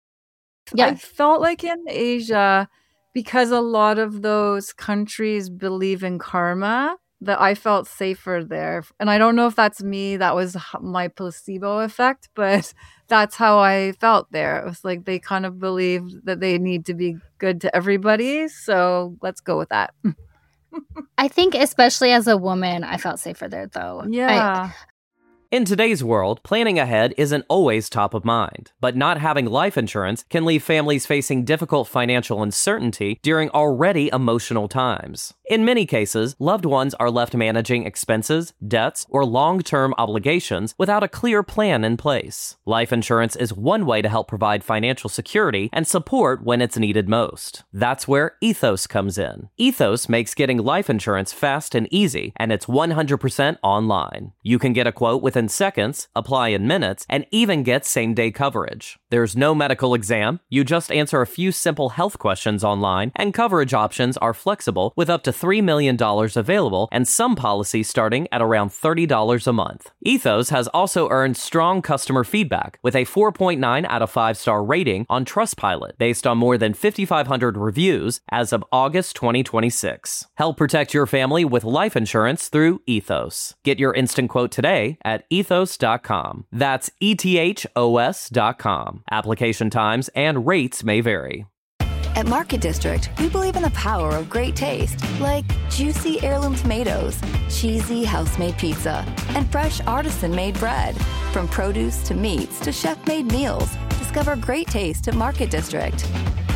I felt like in Asia, because a lot of those countries believe in karma, that I felt safer there. And I don't know if that's me, that was h- my placebo effect, but that's how I felt there. It was like they kind of believed that they need to be good to everybody. So let's go with that. I think especially as a woman, I felt safer there though. I, Yeah. In today's world, planning ahead isn't always top of mind, but not having life insurance can leave families facing difficult financial uncertainty during already emotional times. In many cases, loved ones are left managing expenses, debts, or long-term obligations without a clear plan in place. Life insurance is one way to help provide financial security and support when it's needed most. That's where Ethos comes in. Ethos makes getting life insurance fast and easy, and it's one hundred percent online. You can get a quote with in seconds, apply in minutes, and even get same-day coverage. There's no medical exam, you just answer a few simple health questions online, and coverage options are flexible with up to three million dollars available and some policies starting at around thirty dollars a month. Ethos has also earned strong customer feedback with a four point nine out of five star rating on Trustpilot based on more than fifty-five hundred reviews as of August twenty twenty-six. Help protect your family with life insurance through Ethos. Get your instant quote today at ethos dot com. That's E T H O S dot com. Application times and rates may vary. At Market District, we believe in the power of great taste, like juicy heirloom tomatoes, cheesy house-made pizza, and fresh artisan-made bread. From produce to meats to chef-made meals, discover great taste at Market District.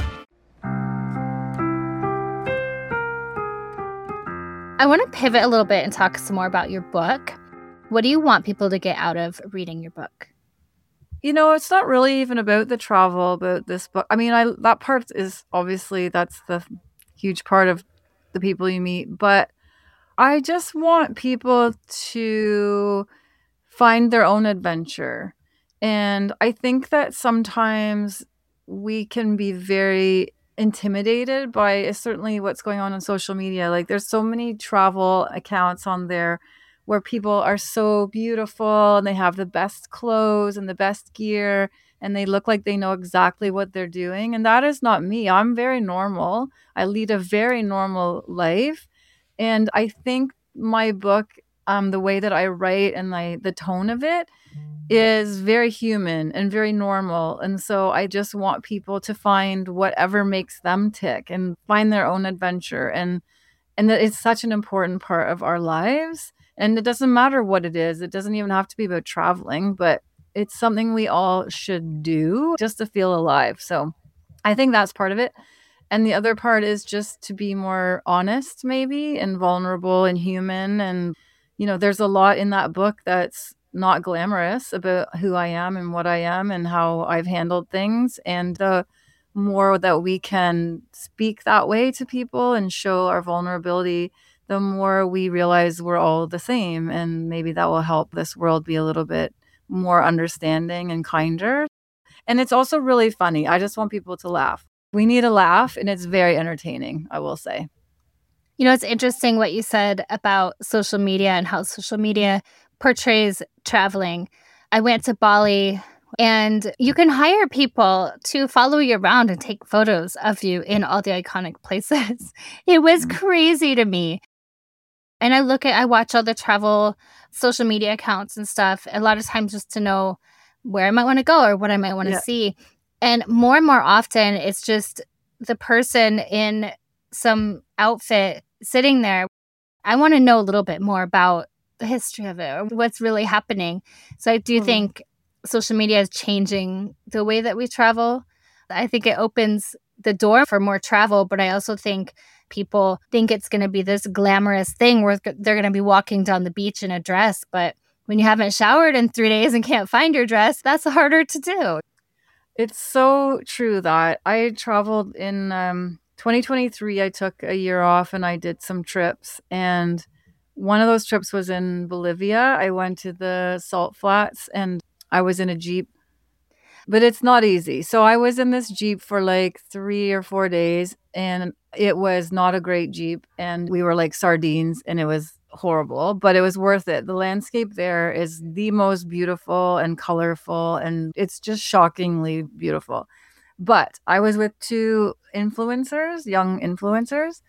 I want to pivot a little bit and talk some more about your book. What do you want people to get out of reading your book? You know, it's not really even about the travel, about this book. I mean, I that part is obviously that's the huge part of the people you meet, but I just want people to find their own adventure. And I think that sometimes we can be very intimidated by certainly what's going on on social media. Like there's so many travel accounts on there where people are so beautiful and they have the best clothes and the best gear and they look like they know exactly what they're doing. And that is not me. I'm very normal. I lead a very normal life. And I think my book, um, the way that I write and my, the tone of it is very human and very normal. And so I just want people to find whatever makes them tick and find their own adventure. And, and that it's such an important part of our lives. And it doesn't matter what it is. It doesn't even have to be about traveling, but it's something we all should do just to feel alive. So I think that's part of it. And the other part is just to be more honest, maybe, and vulnerable and human. And, you know, there's a lot in that book that's not glamorous about who I am and what I am and how I've handled things. And the more that we can speak that way to people and show our vulnerability, the more we realize we're all the same. And maybe that will help this world be a little bit more understanding and kinder. And it's also really funny. I just want people to laugh. We need a laugh, and it's very entertaining, I will say. You know, it's interesting what you said about social media and how social media portrays traveling. I went to Bali, and you can hire people to follow you around and take photos of you in all the iconic places. It was Mm. crazy to me. And I look at, I watch all the travel social media accounts and stuff, a lot of times just to know where I might want to go or what I might want to Yeah. see. And more and more often, it's just the person in some outfit sitting there. I want to know a little bit more about the history of it or what's really happening. So I do Mhm. think social media is changing the way that we travel. I think it opens the door for more travel, but I also think people think it's going to be this glamorous thing where they're going to be walking down the beach in a dress. But when you haven't showered in three days and can't find your dress, that's harder to do. It's so true that I traveled in um, twenty twenty-three. I took a year off and I did some trips. And one of those trips was in Bolivia. I went to the salt flats and I was in a Jeep. But it's not easy. So I was in this Jeep for like three or four days and it was not a great Jeep. And we were like sardines and it was horrible, but it was worth it. The landscape there is the most beautiful and colorful and it's just shockingly beautiful. But I was with two influencers, young influencers,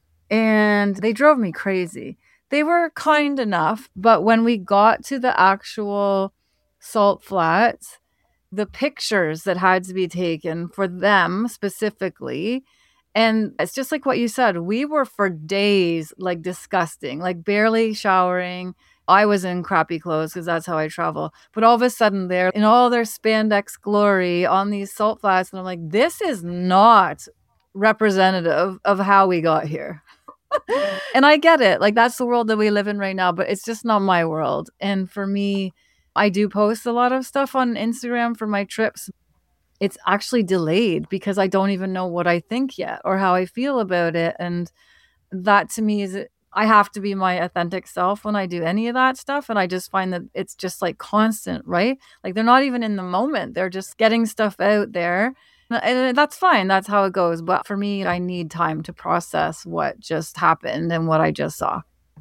and they drove me crazy. They were kind enough, but when we got to the actual salt flats, the pictures that had to be taken for them specifically. And it's just like what you said, we were for days like disgusting, like barely showering. I was in crappy clothes because that's how I travel. But all of a sudden they're in all their spandex glory on these salt flats. And I'm like, this is not representative of how we got here. And I get it. Like that's the world that we live in right now, but it's just not my world. And for me, I do post a lot of stuff on Instagram for my trips. It's actually delayed because I don't even know what I think yet or how I feel about it. And that to me is, I have to be my authentic self when I do any of that stuff. And I just find that it's just like constant, right? Like they're not even in the moment. They're just getting stuff out there. And that's fine. That's how it goes. But for me, I need time to process what just happened and what I just saw.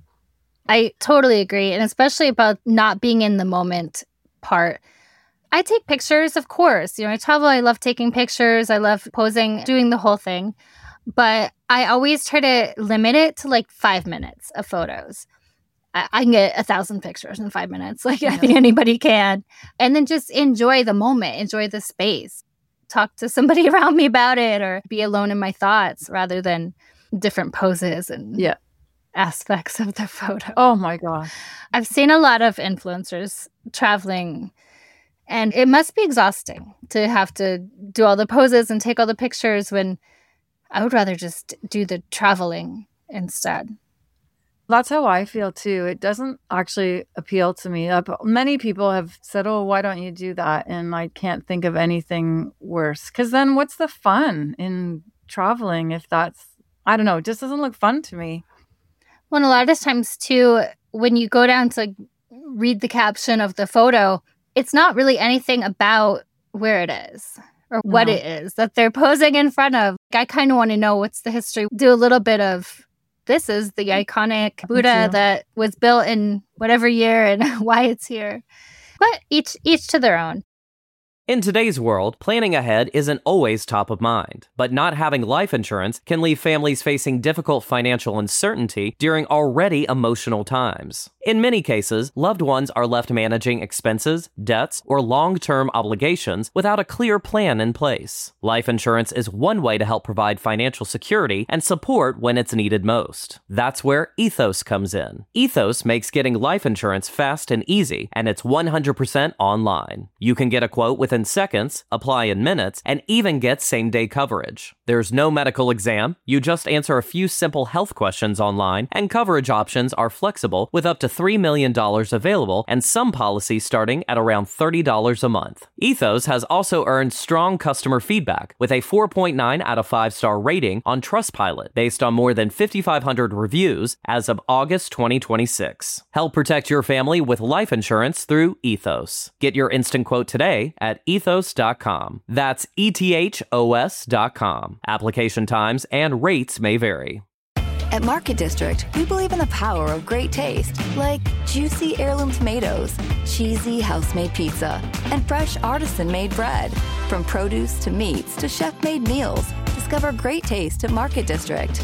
I totally agree. And especially about not being in the moment part. I take pictures, of course. You know, I travel. I love taking pictures. I love posing, doing the whole thing. But I always try to limit it to like five minutes of photos. I, I can get a thousand pictures in five minutes. Like yeah. I think anybody can. And then just enjoy the moment, enjoy the space. Talk to somebody around me about it or be alone in my thoughts rather than different poses and yeah. aspects of the photo. Oh my God. I've seen a lot of influencers traveling and it must be exhausting to have to do all the poses and take all the pictures when I would rather just do the traveling instead. That's how I feel too. It doesn't actually appeal to me. Uh, many people have said, oh, why don't you do that? And I can't think of anything worse. Because then what's the fun in traveling if that's, I don't know, it just doesn't look fun to me. Well, and a lot of times too, when you go down to read the caption of the photo, it's not really anything about where it is or what no. it is that they're posing in front of. I kind of want to know what's the history. Do a little bit of, this is the iconic Buddha that was built in whatever year and why it's here. But each each to their own. In today's world, planning ahead isn't always top of mind, but not having life insurance can leave families facing difficult financial uncertainty during already emotional times. In many cases, loved ones are left managing expenses, debts, or long-term obligations without a clear plan in place. Life insurance is one way to help provide financial security and support when it's needed most. That's where Ethos comes in. Ethos makes getting life insurance fast and easy, and it's one hundred percent online. You can get a quote within seconds, apply in minutes, and even get same-day coverage. There's no medical exam. You just answer a few simple health questions online, and coverage options are flexible with up to three million dollars available and some policies starting at around thirty dollars a month. Ethos has also earned strong customer feedback with a four point nine out of five star rating on Trustpilot based on more than fifty-five hundred reviews as of August twenty twenty-six. Help protect your family with life insurance through Ethos. Get your instant quote today at ethos dot com. That's E T H O S dot com. Application times and rates may vary. At Market District, we believe in the power of great taste, like juicy heirloom tomatoes, cheesy house-made pizza, and fresh artisan-made bread. From produce to meats to chef-made meals, discover great taste at Market District.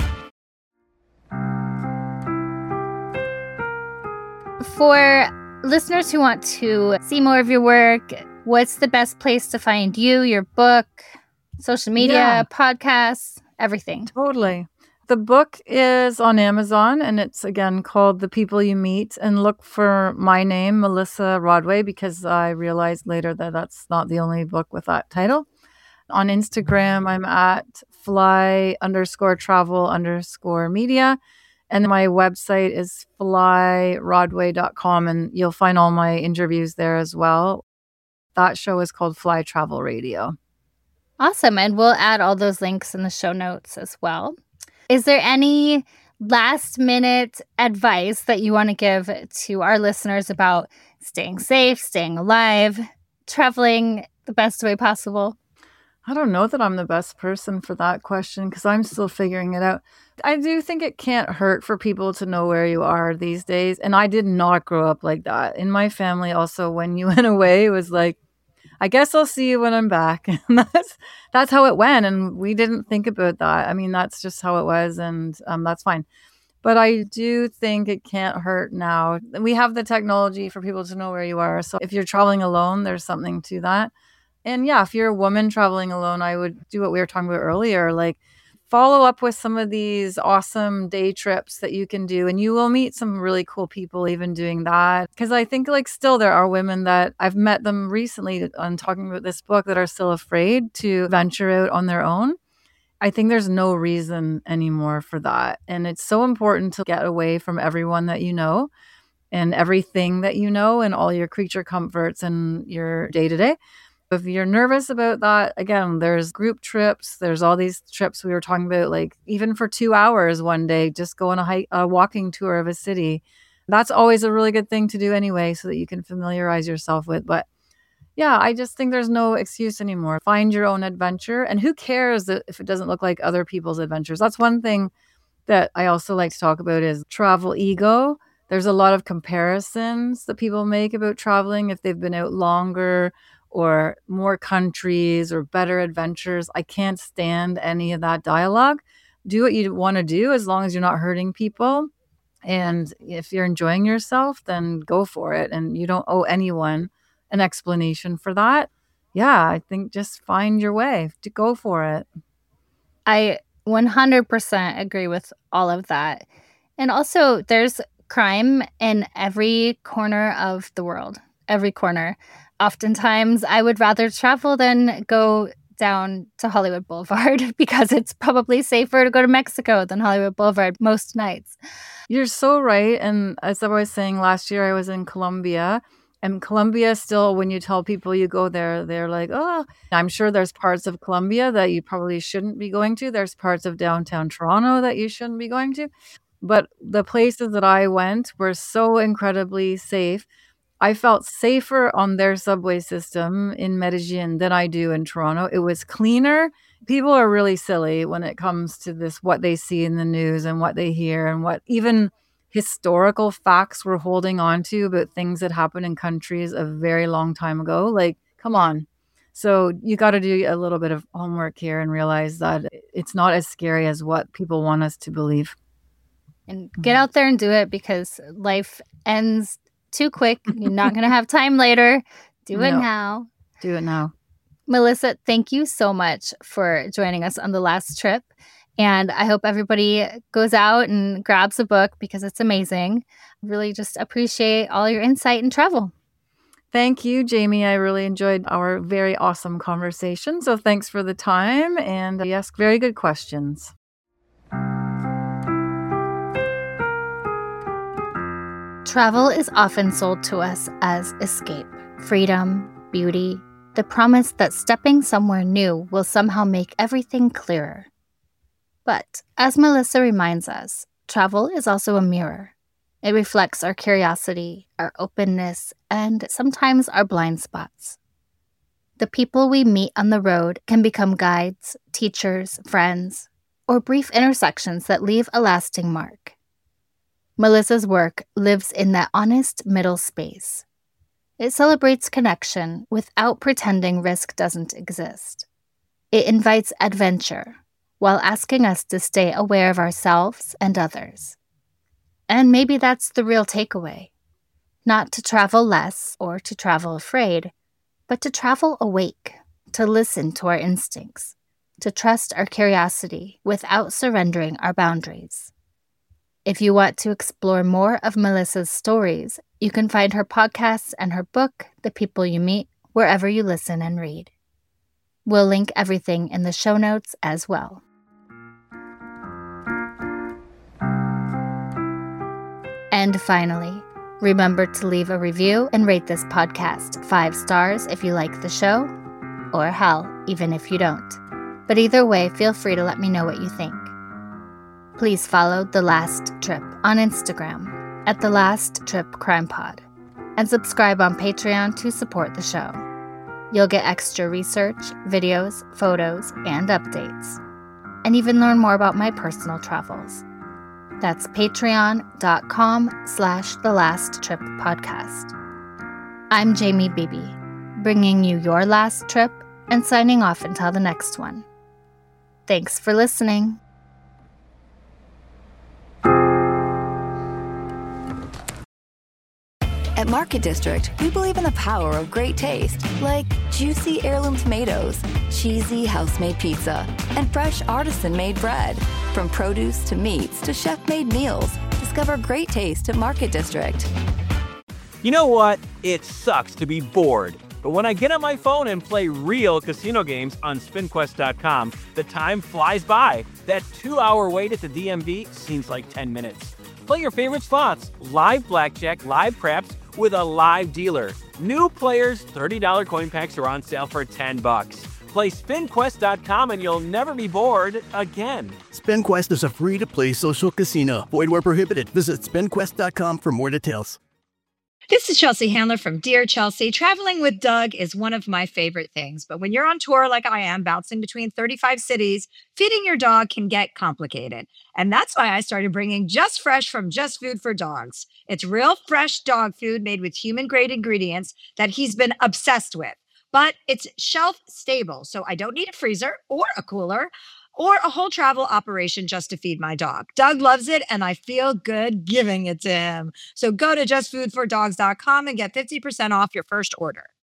For listeners who want to see more of your work, what's the best place to find you, your book, social media, yeah. podcasts, everything? Totally. The book is on Amazon, and it's, again, called The People You Meet. And look for my name, Melissa Rodway, because I realized later that that's not the only book with that title. On Instagram, I'm at fly underscore travel underscore media. And my website is fly rodway dot com, and you'll find all my interviews there as well. That show is called Fly Travel Radio. Awesome. And we'll add all those links in the show notes as well. Is there any last minute advice that you want to give to our listeners about staying safe, staying alive, traveling the best way possible? I don't know that I'm the best person for that question because I'm still figuring it out. I do think it can't hurt for people to know where you are these days. And I did not grow up like that. In my family also, when you went away, it was like, I guess I'll see you when I'm back. And that's that's how it went. And we didn't think about that. I mean, that's just how it was. And um, that's fine. But I do think it can't hurt now. We have the technology for people to know where you are. So if you're traveling alone, there's something to that. And yeah, if you're a woman traveling alone, I would do what we were talking about earlier, like follow up with some of these awesome day trips that you can do. And you will meet some really cool people even doing that. Because I think like still there are women that I've met them recently on talking about this book that are still afraid to venture out on their own. I think there's no reason anymore for that. And it's so important to get away from everyone that you know and everything that you know and all your creature comforts and your day to day. If you're nervous about that, again, there's group trips. There's all these trips we were talking about, like even for two hours one day, just go on a, hike, a walking tour of a city. That's always a really good thing to do anyway, so that you can familiarize yourself with. But yeah, I just think there's no excuse anymore. Find your own adventure. And who cares if it doesn't look like other people's adventures? That's one thing that I also like to talk about is travel ego. There's a lot of comparisons that people make about traveling if they've been out longer or more countries or better adventures. I can't stand any of that dialogue. Do what you want to do as long as you're not hurting people. And if you're enjoying yourself, then go for it. And you don't owe anyone an explanation for that. Yeah, I think just find your way to go for it. I one hundred percent agree with all of that. And also there's crime in every corner of the world, every corner. Oftentimes, I would rather travel than go down to Hollywood Boulevard because it's probably safer to go to Mexico than Hollywood Boulevard most nights. You're so right. And as I was saying, last year I was in Colombia. And Colombia still, when you tell people you go there, they're like, oh, I'm sure there's parts of Colombia that you probably shouldn't be going to. There's parts of downtown Toronto that you shouldn't be going to. But the places that I went were so incredibly safe. I felt safer on their subway system in Medellin than I do in Toronto. It was cleaner. People are really silly when it comes to this, what they see in the news and what they hear and what even historical facts we're holding on to about things that happened in countries a very long time ago. Like, come on. So you got to do a little bit of homework here and realize that it's not as scary as what people want us to believe. And get out there and do it because life ends too quick. You're not going to have time later. Do it No. now. Do it now. Melissa, thank you so much for joining us on the last trip. And I hope everybody goes out and grabs a book because it's amazing. Really just appreciate all your insight and travel. Thank you, Jamie. I really enjoyed our very awesome conversation. So thanks for the time. And you ask very good questions. Travel is often sold to us as escape, freedom, beauty, the promise that stepping somewhere new will somehow make everything clearer. But, as Melissa reminds us, travel is also a mirror. It reflects our curiosity, our openness, and sometimes our blind spots. The people we meet on the road can become guides, teachers, friends, or brief intersections that leave a lasting mark. Melissa's work lives in that honest middle space. It celebrates connection without pretending risk doesn't exist. It invites adventure while asking us to stay aware of ourselves and others. And maybe that's the real takeaway. Not to travel less or to travel afraid, but to travel awake, to listen to our instincts, to trust our curiosity without surrendering our boundaries. If you want to explore more of Melissa's stories, you can find her podcasts and her book, The People You Meet, wherever you listen and read. We'll link everything in the show notes as well. And finally, remember to leave a review and rate this podcast five stars if you like the show, or hell, even if you don't. But either way, feel free to let me know what you think. Please follow The Last Trip on Instagram at The Last Trip Crime Pod, and subscribe on Patreon to support the show. You'll get extra research, videos, photos, and updates, and even learn more about my personal travels. That's patreon.com slash The Last Trip Podcast. I'm Jamie Beebe, bringing you your last trip and signing off until the next one. Thanks for listening. At Market District, we believe in the power of great taste, like juicy heirloom tomatoes, cheesy house-made pizza, and fresh artisan-made bread. From produce to meats to chef-made meals, discover great taste at Market District. You know what? It sucks to be bored. But when I get on my phone and play real casino games on spin quest dot com, the time flies by. That two-hour wait at the D M V seems like ten minutes. Play your favorite slots, live blackjack, live craps, with a live dealer. New players, thirty dollars coin packs are on sale for ten bucks. Play spin quest dot com and you'll never be bored again. SpinQuest is a free-to-play social casino. Void where prohibited. Visit spin quest dot com for more details. This is Chelsea Handler from Dear Chelsea. Traveling with Doug is one of my favorite things, but when you're on tour like I am, bouncing between thirty-five cities, feeding your dog can get complicated. And that's why I started bringing Just Fresh from Just Food for Dogs. It's real fresh dog food made with human-grade ingredients that he's been obsessed with. But it's shelf stable, so I don't need a freezer or a cooler or a whole travel operation just to feed my dog. Doug loves it, and I feel good giving it to him. So go to just food for dogs dot com and get fifty percent off your first order.